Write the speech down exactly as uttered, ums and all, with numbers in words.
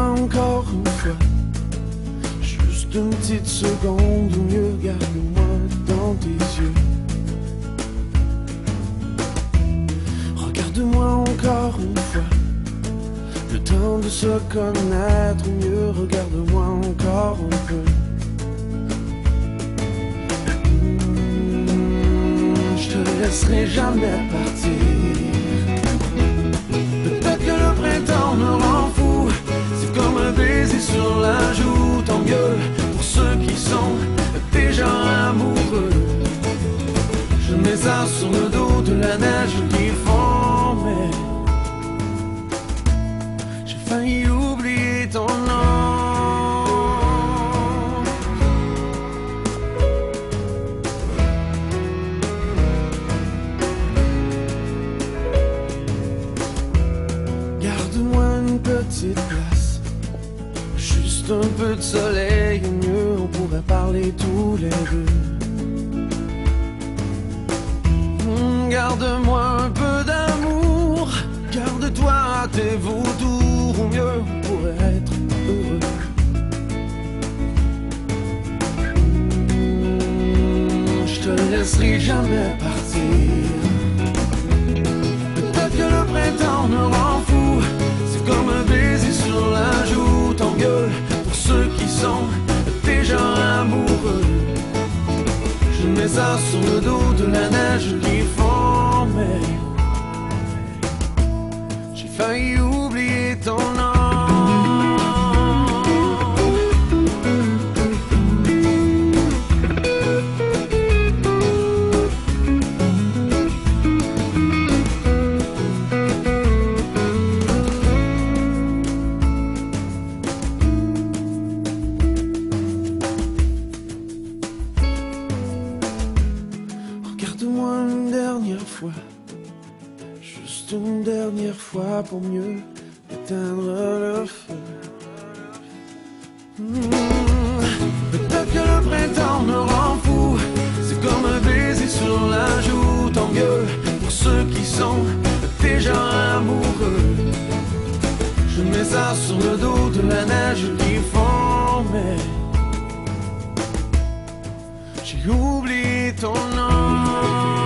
encore une fois. Juste une petite seconde ou mieux, garde-moi dans tes yeux. Regarde-moi encore une fois. Le temps de se connaître mieux, regarde-moi encore un peu. Mmh, je te laisserai jamais partir. Peut-être que le printemps me rend fou. C'est comme un baiser sur la joue. Tant mieux pour ceux qui sont déjà amoureux. Je mets ça sur le dos de la neige qui fond, mais j'ai failli oublier ton nom. Garde-moi une petite place, juste un peu de soleil, mieux on pourrait parler tous les deux. Garde-moi un peu d'amour, garde-toi à tes vautours, ou mieux on pourrait être heureux. Mmh, je te laisserai jamais partir. Peut-être que le printemps me rend fou. C'est comme un baiser sur la joue. Tant mieux pour ceux qui sont déjà amoureux. Je mets ça sur le dos de la neige qui fond, mais j'ai failli oublier ton nom. Regarde-moi une dernière fois, juste une dernière fois pour mieux éteindre le feu. Mmh. Peut-être que le printemps me rend fou. C'est comme un baiser sur la joue. Tant mieux pour ceux qui sont déjà amoureux. Je mets ça sur le dos de la neige qui fond, mais j'ai oublié ton nom.